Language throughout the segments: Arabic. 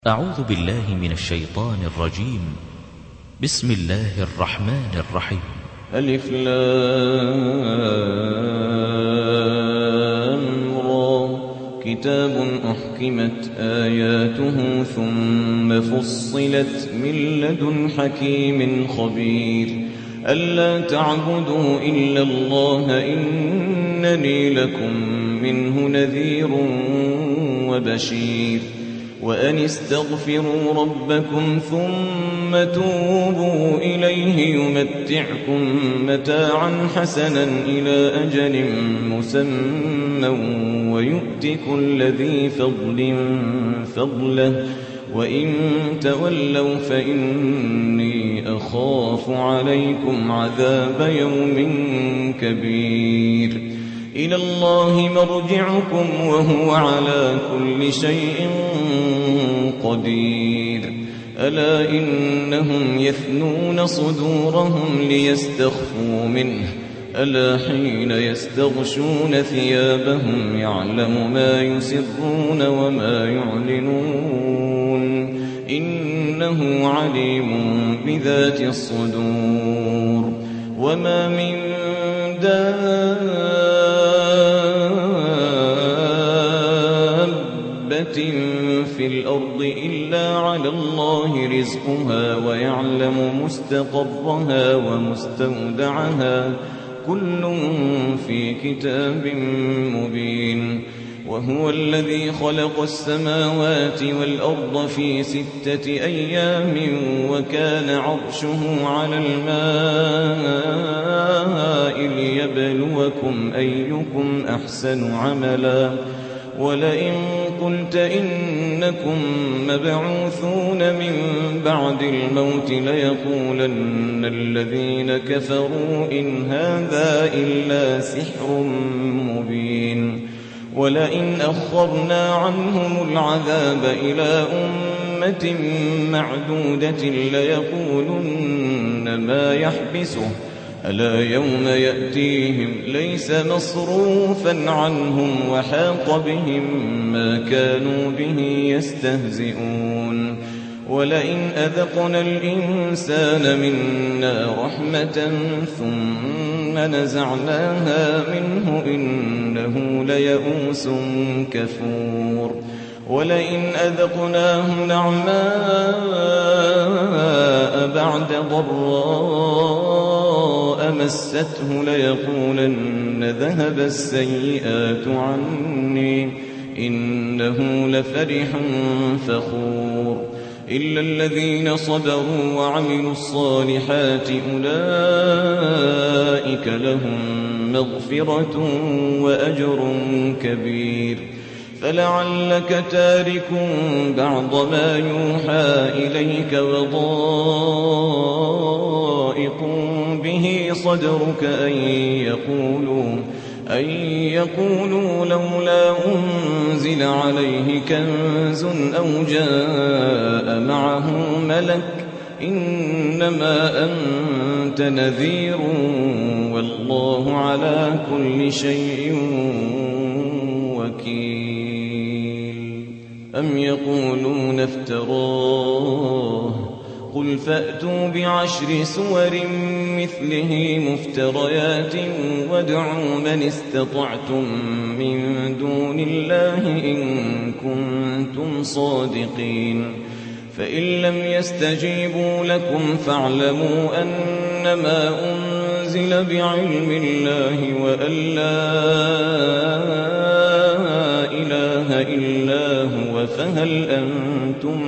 أعوذ بالله من الشيطان الرجيم. بسم الله الرحمن الرحيم. ألف لام را كتاب أحكمت آياته ثم فصلت من لدن حكيم خبير ألا تعبدوا إلا الله إنني لكم منه نذير وبشير وأن استغفروا ربكم ثم توبوا إليه يمتعكم متاعا حسنا إلى أجل مسمى ويؤت كل ذي فضل فضله وإن تولوا فإني أخاف عليكم عذاب يوم كبير إلى الله مرجعكم وهو على كل شيء قدير ألا إنهم يثنون صدورهم ليستخفوا منه ألا حين يستغشون ثيابهم يعلم ما يسرون وما يعلنون إنه عليم بذات الصدور وما من دابة في الأرض إلا على الله رزقها ويعلم مستقرها ومستودعها كل في كتاب مبين وهو الذي خلق السماوات والأرض في 6 أيام وكان عرشه على الماء ليبلوكم أيكم أحسن عملا ولئن قلت إنكم مبعوثون من بعد الموت ليقولن الذين كفروا إن هذا إلا سحر مبين ولئن أخرنا عنهم العذاب إلى أمة معدودة ليقولن ما يحبسه ألا يوم يأتيهم ليس مصروفا عنهم وحاق بهم ما كانوا به يستهزئون ولئن أذقنا الإنسان منا رحمة ثم نزعناها منه إنه ليئوس كفور ولئن أذقناه نعماء بعد ضراء مسته ليقولن ذهب السيئات عني إنه لفرح فخور إلا الذين صبروا وعملوا الصالحات أولئك لهم مغفرة وأجر كبير فلعلك تارك بعض ما يوحى إليك وضائق به صدرك أن يقولوا لولا أنزل عليه كنز أو جاء معه ملك إنما أنت نذير والله على كل شيء وكيل أم يقولون افتراه قل فأتوا ب10 سور مثله مفتريات وادعوا من استطعتم من دون الله إن كنتم صادقين فإن لم يستجيبوا لكم فاعلموا أنما أنزل بعلم الله وأن لا إله إلا هو فهل أنتم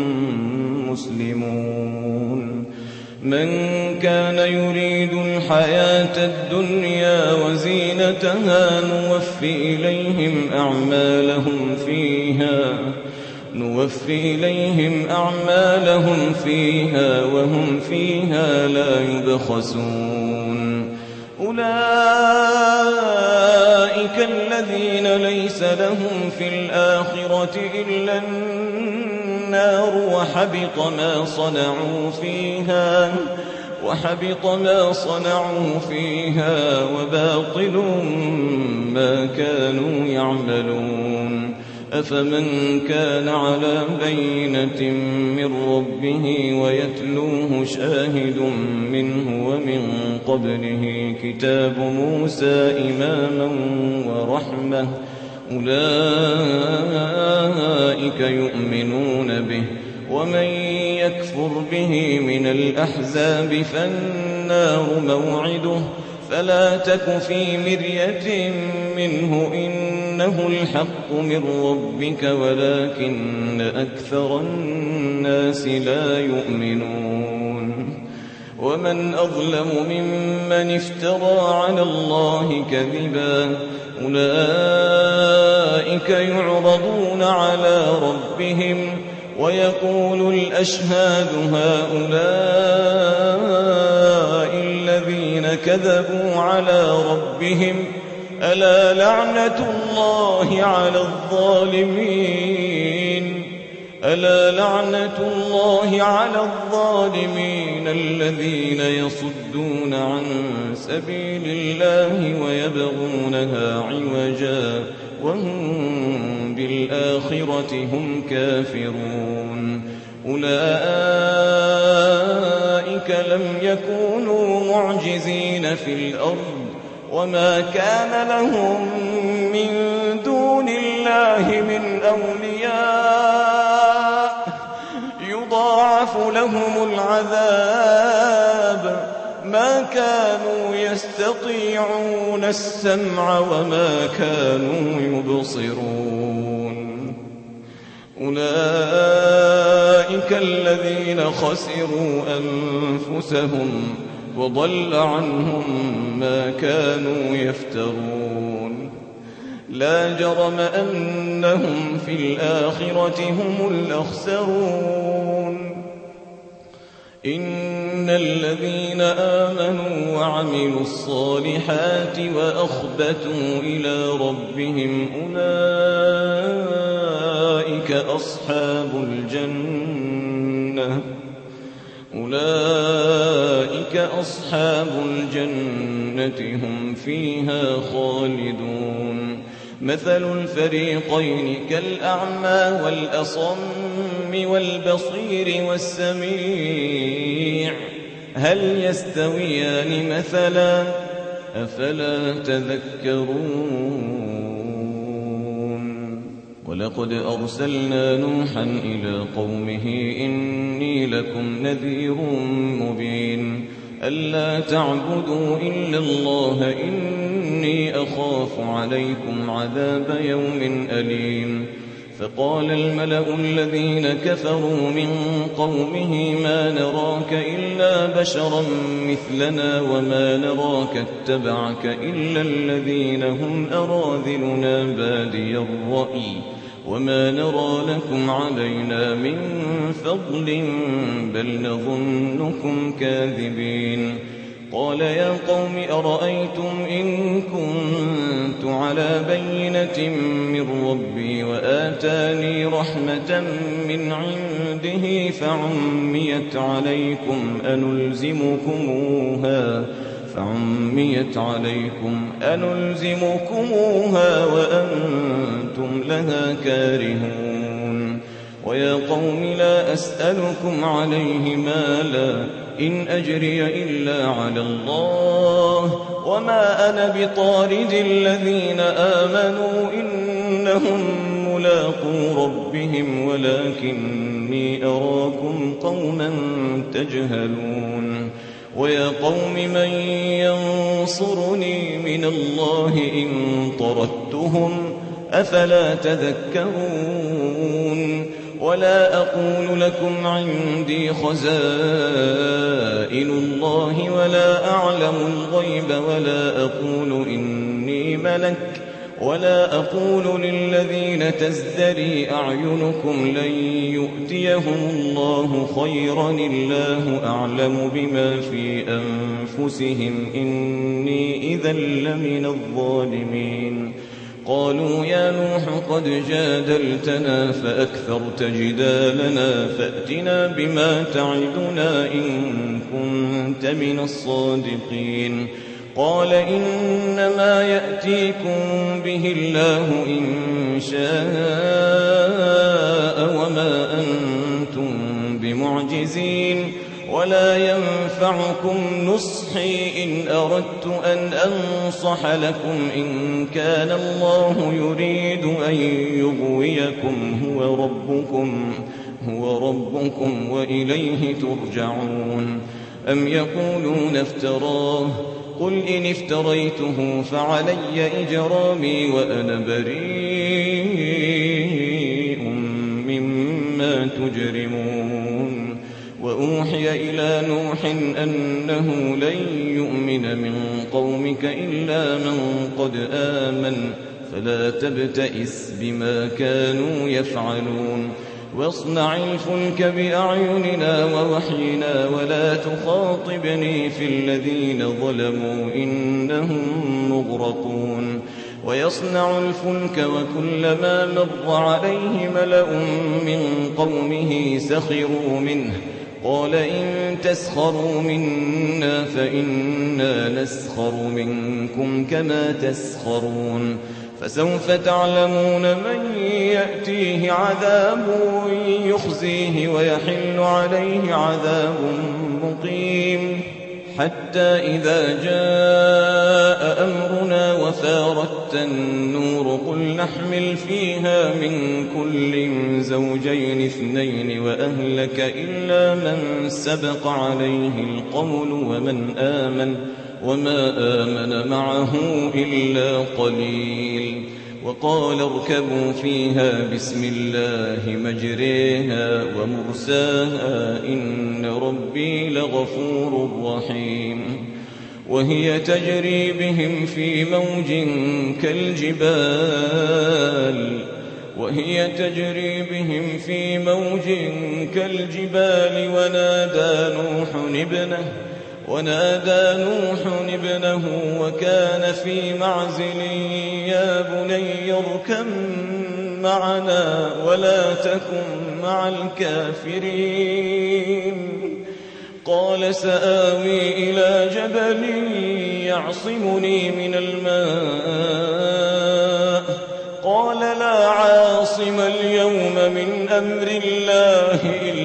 مسلمون من كان يريد الحياة الدنيا وزينتها نوفي إليهم أعمالهم فيها وهم فيها لا يبخسون أولئك الذين ليس لهم في الآخرة إلا النار وحبط ما صنعوا فيها وباطل ما كانوا يعملون أفمن كان على بينة من ربه ويتلوه شاهد منه ومن قبله كتاب موسى إماما ورحمة أولئك يؤمنون به ومن يكفر به من الأحزاب فالنار موعده فلا تك في مرية منه إنه الحق من ربك ولكن أكثر الناس لا يؤمنون ومن أظلم ممن افترى على الله كذبا أولئك يعرضون على ربهم ويقول الأشهاد هؤلاء الذين كذبوا على ربهم ألا لعنة الله على الظالمين ألا لعنة الله على الظالمين الذين يصدون عن سبيل الله ويبغونها عوجا وهم بالآخرة هم كافرون أولئك لم يكونوا معجزين في الأرض وما كان لهم من دون الله من أولياء يضاعف لهم العذاب ما كانوا يستطيعون السمع وما كانوا يبصرون أولئك الذين خسروا أنفسهم وضل عنهم ما كانوا يفترون لا جرم أنهم في الآخرة هم الأخسرون إن الذين آمنوا وعملوا الصالحات وأخبتوا إلى ربهم أولئك أصحاب الجنة هم فيها خالدون مثل الفريقين كالأعمى والأصم والبصير والسميع هل يستويان مثلا أفلا تذكرون ولقد أرسلنا نوحا إلى قومه إني لكم نذير مبين ألا تعبدوا إلا الله إني أخاف عليكم عذاب يوم أليم فقال الملأ الذين كفروا من قومه ما نراك إلا بشرا مثلنا وما نراك اتبعك إلا الذين هم أراذلنا بادي الرأي وما نرى لكم علينا من فضل بل نظنكم كاذبين قال يا قوم أرأيتم إن كنت على بينة من ربي وآتاني رحمة من عنده فعميت عليكم أنلزمكموها وأنتم لها كارهون ويا قوم لا أسألكم عليه مالا إن أجري إلا على الله وما أنا بطارد الذين آمنوا إنهم ملاقو ربهم ولكني أراكم قوما تجهلون ويا قوم من ينصرني من الله إن طردتهم أفلا تذكرون ولا أقول لكم عندي خزائن الله ولا أعلم الغيب ولا أقول إني ملك ولا أقول للذين تزدري أعينكم لن يؤتيهم الله خيرا الله أعلم بما في أنفسهم إني إذا لمن الظالمين قالوا يا نوح قد جادلتنا فأكثرت جدالنا فأتنا بما تعدنا إن كنت من الصادقين قال إنما يأتيكم به الله إن شاء وما أنتم بمعجزين ولا ينفعكم نصحي إن أردت أن أنصح لكم إن كان الله يريد أن يغويكم هو ربكم وإليه ترجعون. أم يقولون افتراه قل إن افتريته فعلي إجرامي وأنا بريء مما تجرمون. وأوحي إلى نوح أنه لن يؤمن من قومك إلا من قد آمن فلا تبتئس بما كانوا يفعلون. واصنع الفلك بأعيننا ووحينا ولا تخاطبني في الذين ظلموا إنهم مغرقون. ويصنع الفلك وكلما مر عليه ملأ من قومه سخروا منه قال إن تسخروا منا فإنا نسخر منكم كما تسخرون. فسوف تعلمون من يأتيه عذاب يخزيه ويحل عليه عذاب مقيم. حتى إذا جاء أمرنا وفارت النور قل نحمل فيها من كل زوجين اثنين وأهلك إلا من سبق عليه القول وما آمن معه إلا قليل. وقال اركبوا فيها بسم الله مجريها ومرساها إن ربي لغفور رحيم. وهي تجري بهم في موج كالجبال ونادى نوح ابنه وكان في معزل يا بني اركب معنا ولا تكن مع الكافرين. قال سآوي إلى جبل يعصمني من الماء قال لا عاصم اليوم من أمر الله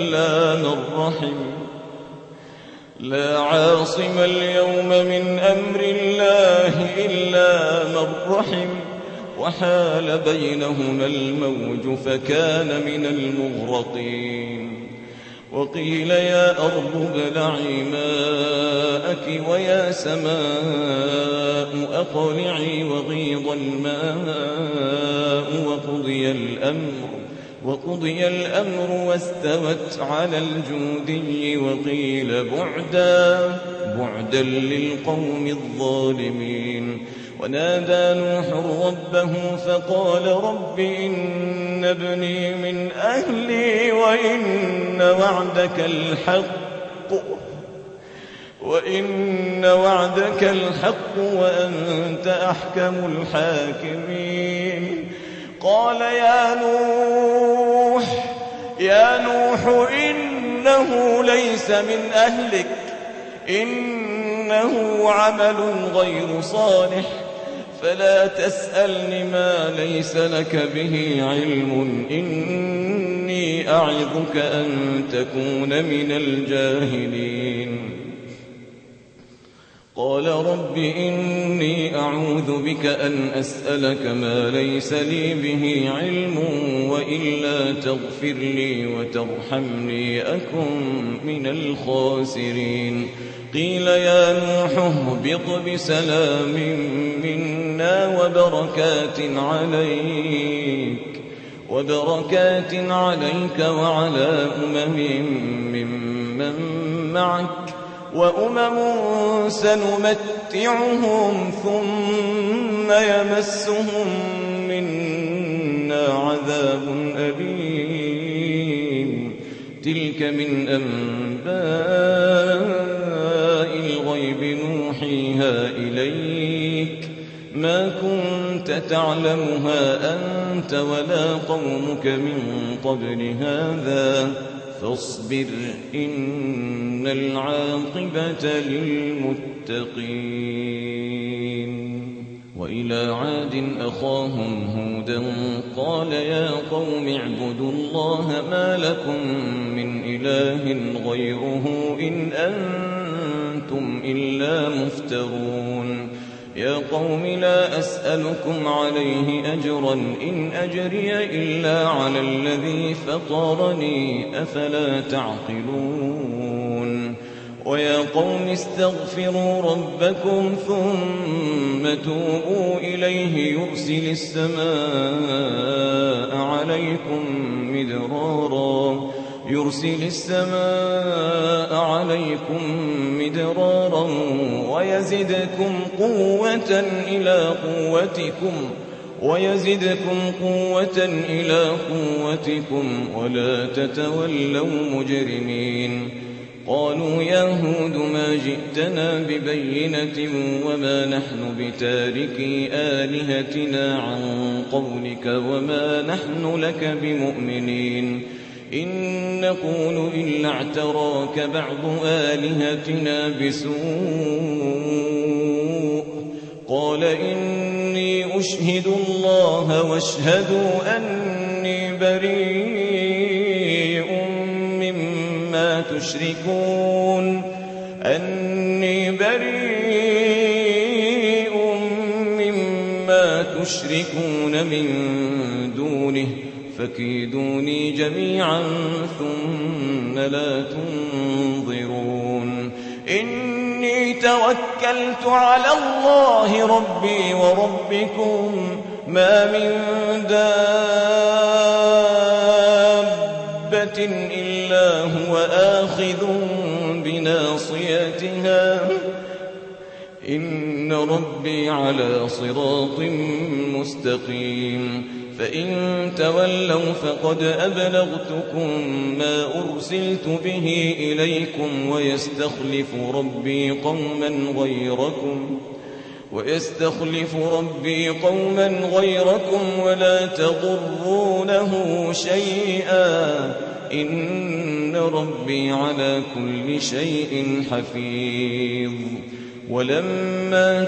إلا من رحم وحال بينهما الموج فكان من المغرقين. وقيل يا أرض ابلعي ماءك ويا سماء أقلعي وغيض الماء وقضي الأمر واستوت على الجودي وقيل بعدا للقوم الظالمين. ونادى نوح ربه فقال رب إن ابني من أهلي وإن وعدك الحق وأنت أحكم الحاكمين. قال يا نوح إنه ليس من أهلك إنه عمل غير صالح فلا تسألني ما ليس لك به علم إني أعظك أن تكون من الجاهلين. قال رب إني أعوذ بك أن أسألك ما ليس لي به علم وإلا تغفر لي وترحمني أكن من الخاسرين. قيل يا نوح اهبط بسلام منا وبركات عليك وعلى ممن معك وأمم سنمتعهم ثم يمسهم منا عذاب أليم. تلك من أنباء الغيب نوحيها إليك ما كنت تعلمها أنت ولا قومك من قبل هذا فاصبر إن العاقبة للمتقين. وإلى عاد أخاهم هودا قال يا قوم اعبدوا الله ما لكم من إله غيره إن أنتم إلا مفترون. يا قوم لا أسألكم عليه أجرا إن أجري إلا على الذي فطرني أفلا تعقلون. ويا قوم استغفروا ربكم ثم توبوا إليه يرسل السماء عليكم مدرارا ويزدكم قوة إلى قوتكم ولا تتولوا مجرمين. قالوا يا هود ما جئتنا ببينة وما نحن بتاركي آلهتنا عن قولك وما نحن لك بمؤمنين إن نقول إلا اعتراك بعض آلهتنا بسوء. قال إني أشهد الله واشهدوا أني بريء مما تشركون من دونه فكيدوني جميعا ثم لا تنظرون. إني توكلت على الله ربي وربكم ما من دابة إلا هو آخذ بناصيتها إن ربي على صراط مستقيم. فإن تولوا فقد أبلغتكم ما أرسلت به إليكم ويستخلف ربي قوما غيركم ولا تضرونه شيئا إن ربي على كل شيء حفيظ. ولما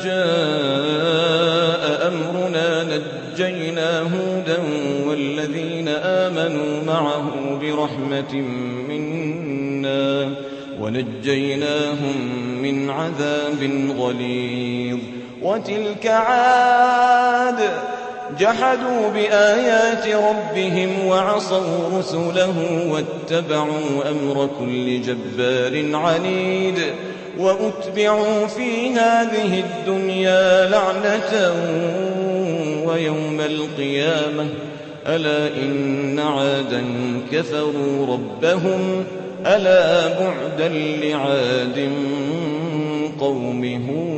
جاء أمرنا نجينا هودا والذين آمنوا معه برحمة منا ونجيناهم من عذاب غليظ. وتلك عاد جحدوا بآيات ربهم وعصوا رسله واتبعوا أمر كل جبار عنيد. وأتبعوا في هذه الدنيا لعنة ويوم القيامة ألا إن عادا كفروا ربهم ألا بعدا لعاد قوم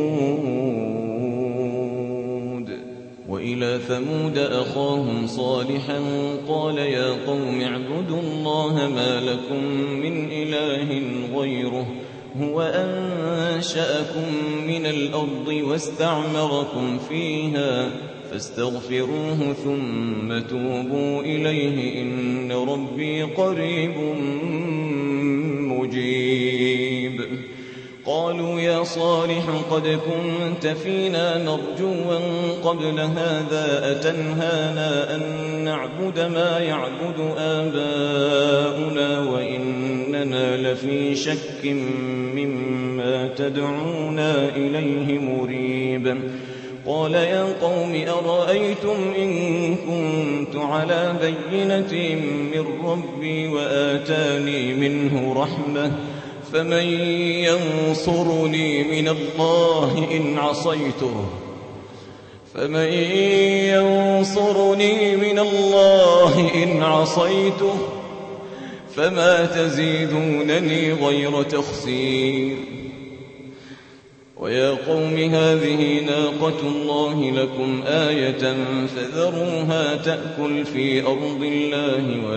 هود. وإلى ثمود أخاهم صالحا قال يا قوم اعبدوا الله ما لكم من إله غيره هو أنشأكم من الأرض واستعمركم فيها فاستغفروه ثم توبوا إليه إن ربي قريب مجيب. قالوا يا صالح قد كنت فينا مرجوا قبل هذا أتنهانا أن نعبد ما يعبد آباؤنا وإننا لفي شك مما تدعونا إليه مريب. قال يا قوم أرأيتم إن كنت على بينة من ربي وآتاني منه رحمة فمن ينصرني من الله إن عصيته فما تزيدونني غير تخسير. ويا قوم هذه ناقة الله لكم آية فذروها تأكل في أرض الله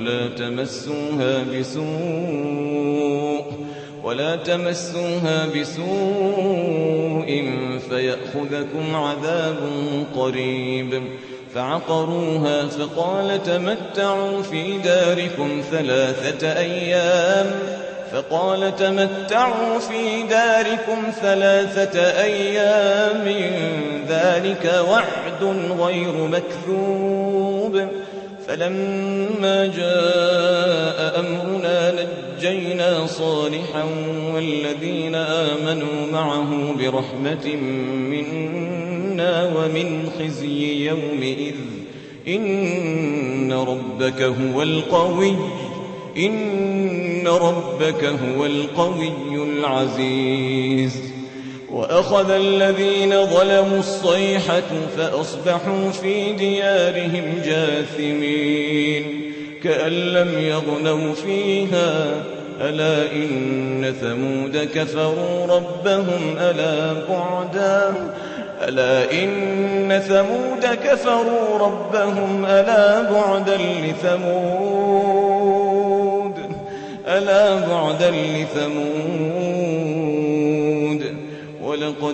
ولا تمسوها بسوء فيأخذكم عذاب قريب. فعقروها فقال تمتعوا في داركم 3 أيام ذلك وعد غير مكذوب فلما جاء أمرنا نجينا صالحا والذين آمنوا معه برحمة منا ومن خزي يومئذ إن ربك هو القوي العزيز وأخذ الذين ظلموا الصيحة فأصبحوا في ديارهم جاثمين كأن لم يغنوا فيها ألا إن ثمود كفروا ربهم ألا بعدا لثمود ولقد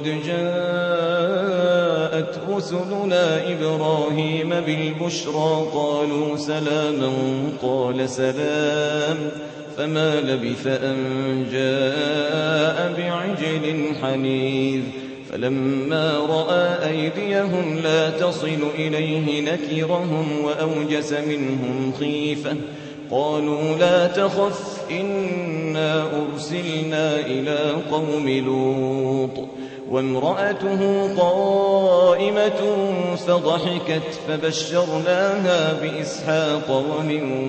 جاءت رسلنا إبراهيم بالبشرى قالوا سلاما قال سلام فما لبث أن جاء بعجل حنيذ فلما رأى أيديهم لا تصل إليه نكرهم وأوجس منهم خيفة قالوا لا تخف إنا أرسلنا إلى قوم لوط وامرأته قائمة فضحكت فبشرناها بإسحاق ومن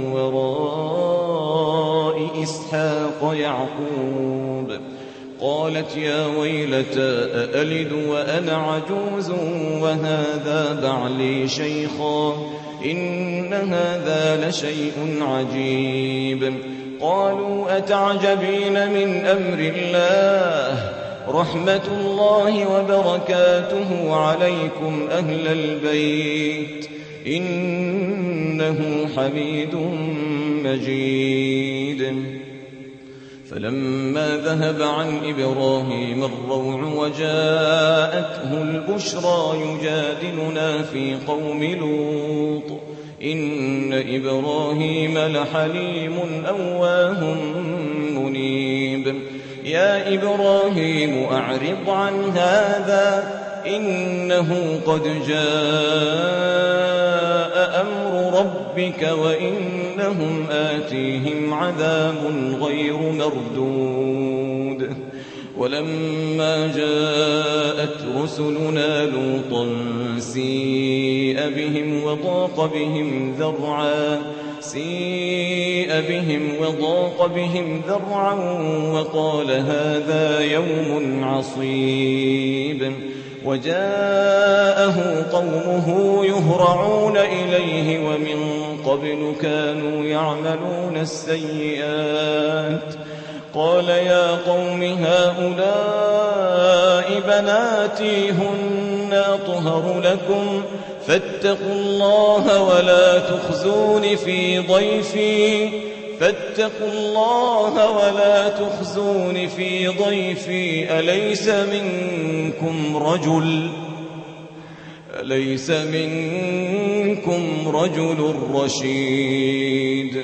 وراء إسحاق يعقوب قالت يا ويلتى أألد وأنا عجوز وهذا بعلي شيخا إن هذا لشيء عجيب قالوا أتعجبين من أمر الله رحمة الله وبركاته عليكم أهل البيت إنه حميد مجيد فلما ذهب عن إبراهيم الروع وجاءته البشرى يجادلنا في قوم لوط إن إبراهيم لحليم أواه منيب يا إبراهيم أعرض عن هذا إنه قد جاء أمر ربك وإنهم آتيهم عذاب غير مردود ولما جاءت رسلنا لوطا سيء بهم وضاق بهم ذرعا وقال هذا يوم عصيب وجاءه قومه يهرعون إليه ومن قبل كانوا يعملون السيئات قال يا قوم هؤلاء بناتي هن أطهر لكم فاتقوا الله ولا تخزون في ضيفي أليس منكم رجل رشيد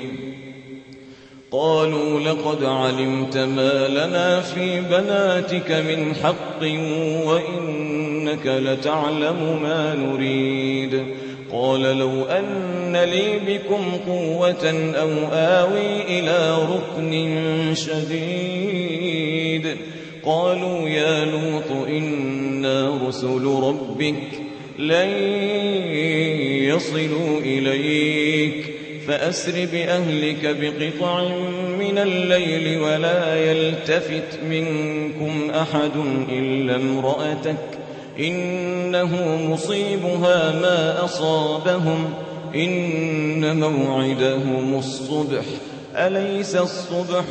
قالوا لقد علمت ما لنا في بناتك من حق وإنك لتعلم ما نريد قال لو أن لي بكم قوة أو آوي إلى ركن شديد قالوا يا لوط إنا رسل ربك لن يصلوا إليك فأسر بأهلك بقطع من الليل ولا يلتفت منكم أحد إلا امرأتك إنه مصيبها ما أصابهم إن موعدهم الصبح أليس الصبح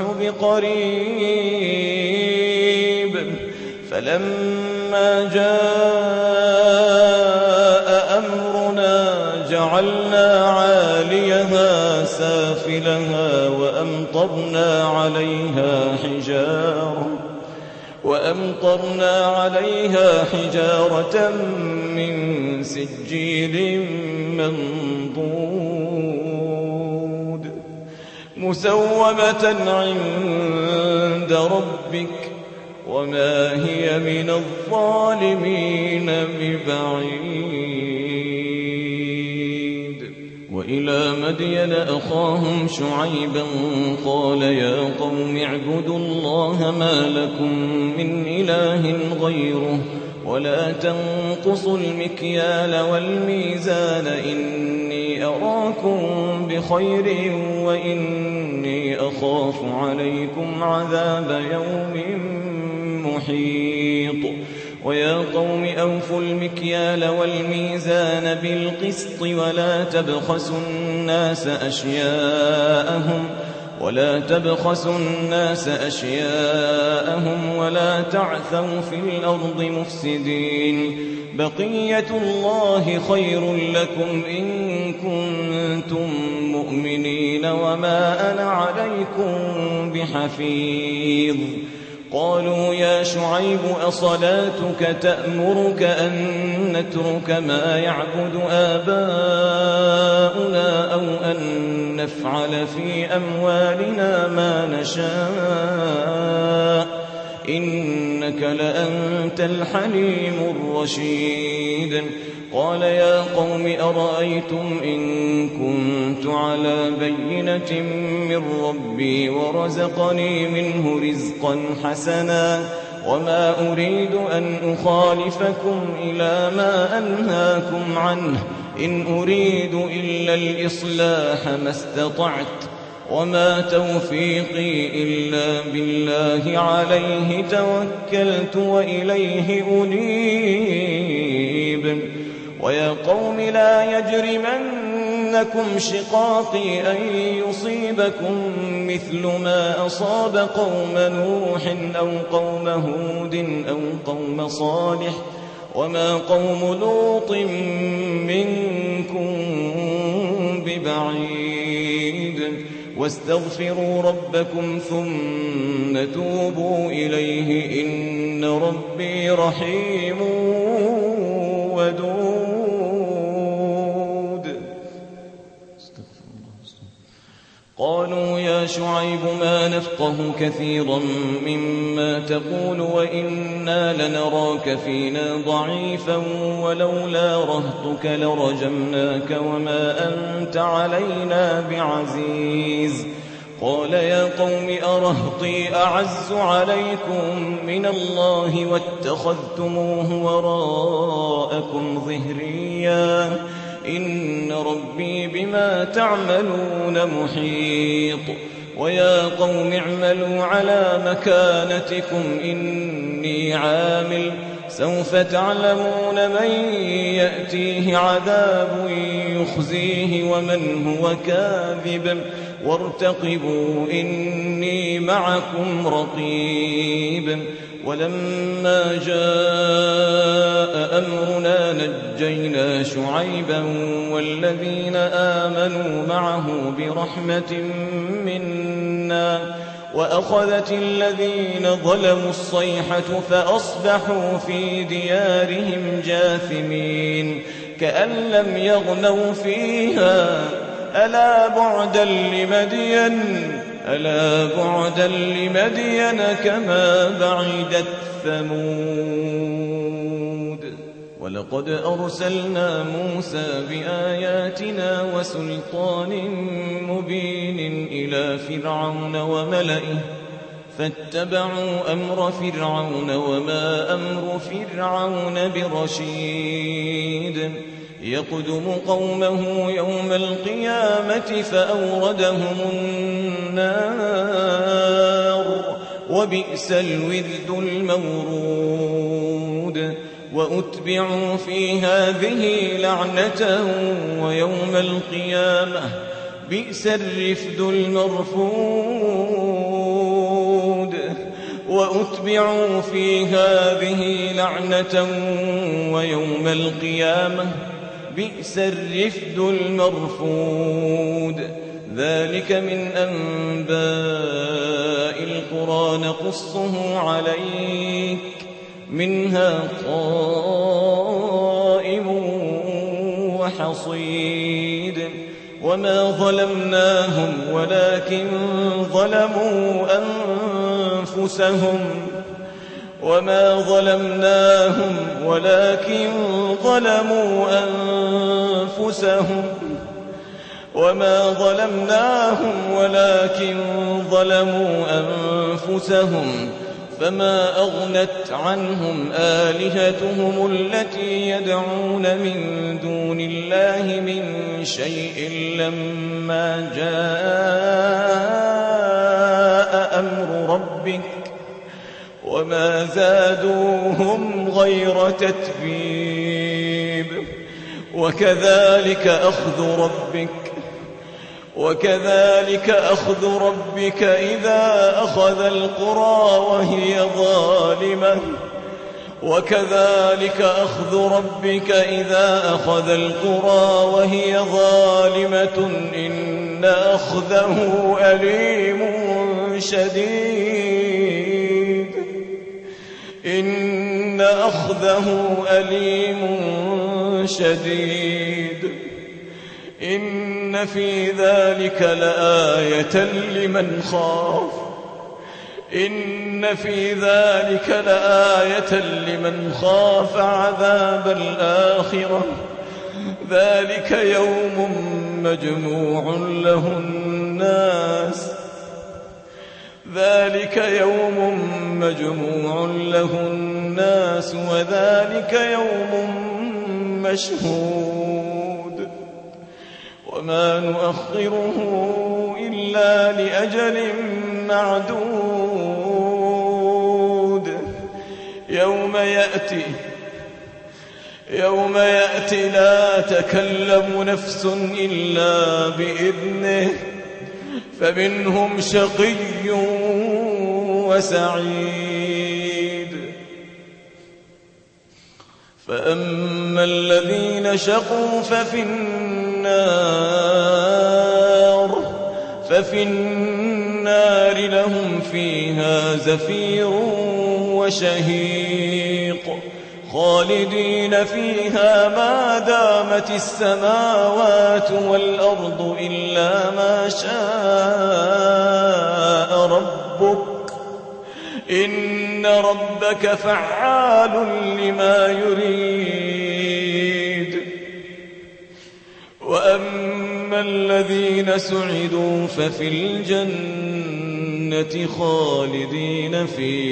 بقريب فلما جاء أمرنا جعلنا عاليها وأمطرنا عليها حجارة من سجيل منضود مسومة عند ربك وما هي من الظالمين ببعيد. وإلى مدين أخاهم شعيبا قال يا قوم اعبدوا الله ما لكم من إله غيره ولا تنقصوا المكيال والميزان إني أراكم بخير وإني أخاف عليكم عذاب يوم محيط. ويا قوم أوفوا المكيال والميزان بالقسط ولا تبخسوا الناس أشياءهم ولا تعثوا في الأرض مفسدين. بقية الله خير لكم إن كنتم مؤمنين وما أنا عليكم بحفيظ. قالوا يا شعيب أصلاتك تأمرك أن نترك ما يعبد آباؤنا أو أن نفعل في أموالنا ما نشاء إنك لأنت الحليم الرشيد. قال يا قوم أرأيتم إن كنت على بينة من ربي ورزقني منه رزقا حسنا وما أريد أن أخالفكم إلى ما أنهاكم عنه إن أريد إلا الإصلاح ما استطعت وما توفيقي إلا بالله عليه توكلت وإليه أنيب. ويا قوم لا يجرمنكم شقاقي أن يصيبكم مثل ما أصاب قوم نوح أو قوم هود أو قوم صالح وما قوم لوط منكم ببعيد. واستغفروا ربكم ثم توبوا إليه إن ربي رحيم ودود. قالوا يا شعيب ما نفقه كثيرا مما تقول وإنا لنراك فينا ضعيفا ولولا رهطك لرجمناك وما أنت علينا بعزيز. قال يا قوم أرهطي أعز عليكم من الله واتخذتموه وراءكم ظهريا إن ربي بما تعملون محيط. ويا قوم اعملوا على مكانتكم إني عامل سوف تعلمون من يأتيه عذاب يخزيه ومن هو كاذب وارتقبوا إني معكم رقيب. ولما جاء أمرنا نجينا شعيبا والذين آمنوا معه برحمة منا وأخذت الذين ظلموا الصيحة فأصبحوا في ديارهم جاثمين كأن لم يغنوا فيها ألا بعدا لمدين كما بعدت ثمود. ولقد أرسلنا موسى بآياتنا وسلطان مبين إلى فرعون وملئه فاتبعوا أمر فرعون وما أمر فرعون برشيد. يقدم قومه يوم القيامة فأوردهم النار وبئس الورد المورود. وأتبعوا في هذه لعنة ويوم القيامة بئس الرفد المرفود. وأتبعوا في هذه لعنة ويوم القيامة بئس الرفد المرفود. ذلك من أنباء القرى نقصه عليك منها قائم وحصيد وما ظلمناهم ولكن ظلموا أنفسهم فما أغنت عنهم آلهتهم التي يدعون من دون الله من شيء لما جاء أمر ربك وما زادوهم غير تتبيب وكذلك أخذ ربك إذا أخذ القرى وهي ظالمة إن أخذه أليم شديد إن في ذلك لآية لمن خاف عذاب الآخرة ذلك يوم مجموع له الناس وذلك يوم مشهود وما نؤخره إلا لأجل معدود يوم يأتي لا تكلم نفس إلا بإذنه فمنهم شقي وسعيد فأما الذين شقوا ففي النار لهم فيها زفير وشهيق خالدين فيها ما دامت السماوات والأرض إلا ما شاء ربك إن ربك فعال لما يريد وأما الذين سعدوا ففي الجنة خالدين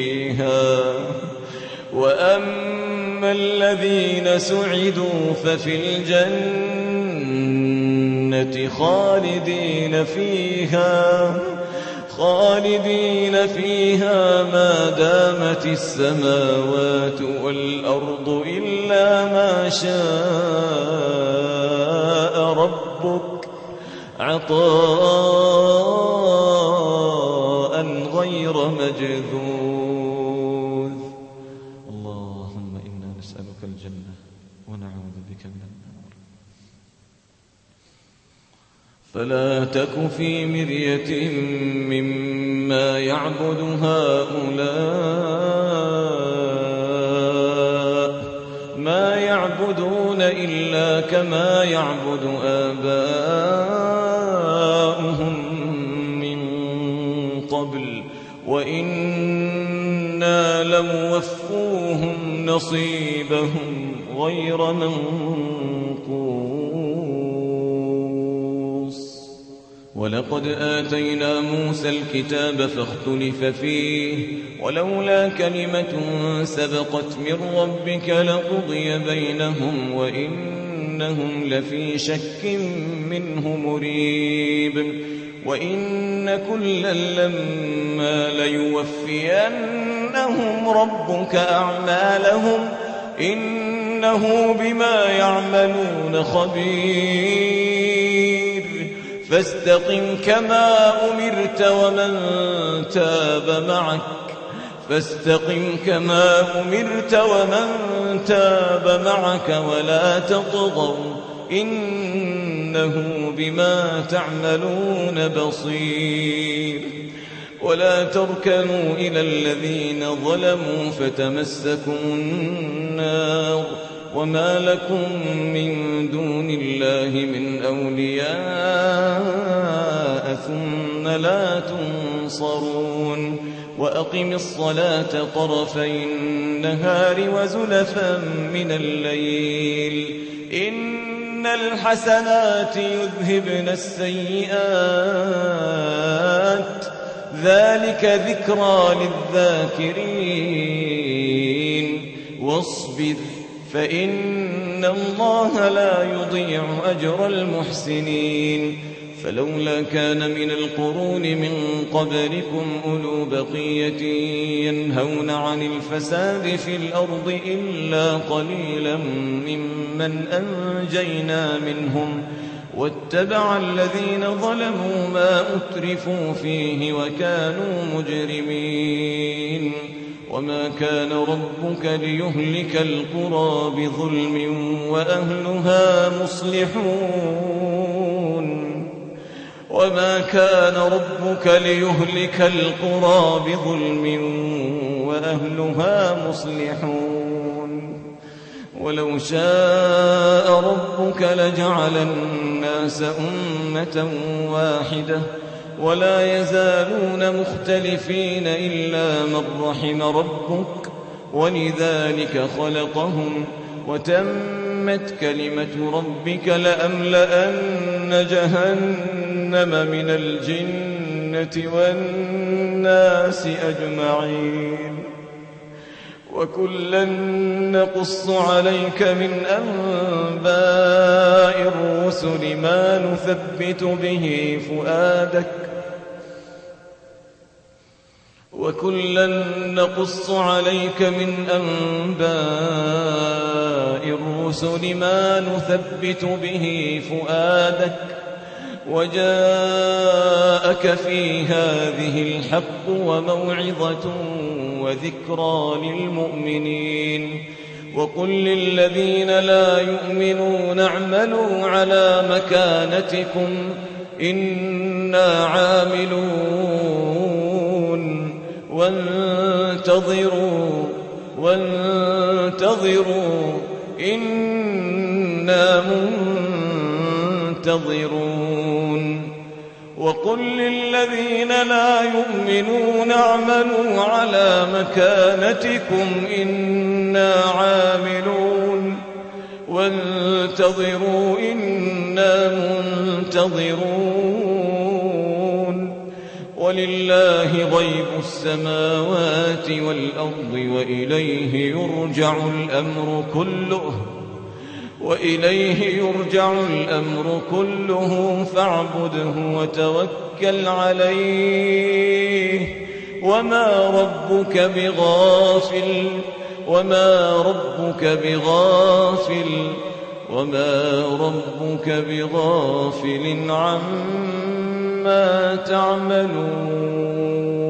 فيها ما دامت السماوات والأرض إلا ما شاء ربك عطاء غير مجذوذ اللهم إنا نسألك الجنة ونعوذ بك من النار فلا تك في مرية مما يعبد هؤلاء ما يعبدون إلا كما يعبد آباؤهم من قبل وإنا لموفوهم نصيبهم غير منقوص ولقد آتينا موسى الكتاب فاختلف فيه ولولا كلمة سبقت من ربك لقضي بينهم وإنهم لفي شك منه مريب وإن كلا لما ليوفينهم ربك أعمالهم إنه بما يعملون خبير فاستقم كما أمرت ومن تاب معك ولا تطغوا إنه بما تعملون بصير ولا تركنوا إلى الذين ظلموا فتمسكم النار وما لكم من دون الله من أولياء ثم لا تنصرون وأقم الصلاة طرفي النهار وزلفا من الليل إن الحسنات يذهبن السيئات ذلك ذكرى للذاكرين واصبر فإن الله لا يضيع أجر المحسنين فلولا كان من القرون من قبلكم أولو بقية ينهون عن الفساد في الأرض إلا قليلا ممن أنجينا منهم واتبع الذين ظلموا ما أترفوا فيه وكانوا مجرمين وما كان ربك ليهلك القرى بظلم وأهلها مصلحون وما كان ربك ليهلك القرى بظلم وأهلها مصلحون ولو شاء ربك لجعل الناس أمة واحدة ولا يزالون مختلفين إلا من رحم ربك ولذلك خلقهم وتمت كلمة ربك لأملأن جهنم من الجنة والناس أجمعين وكلا نقص عليك من أنباء الرسل ما نثبت به فؤادك وكلا نقص عليك من أنباء الرسل ما نثبت به فؤادك وجاءك في هذه الحق وموعظة وذكرى للمؤمنين وقل للذين لا يؤمنون اعملوا على مكانتكم إنا عاملون وانتظروا إنا منتظرون وقل للذين لا يؤمنون اعملوا على مكانتكم إنا عاملون وانتظروا إنا منتظرون ولله غيب السماوات والأرض وإليه يرجع الأمر كله فاعبده وتوكل عليه وما ربك بغافل عما تعملون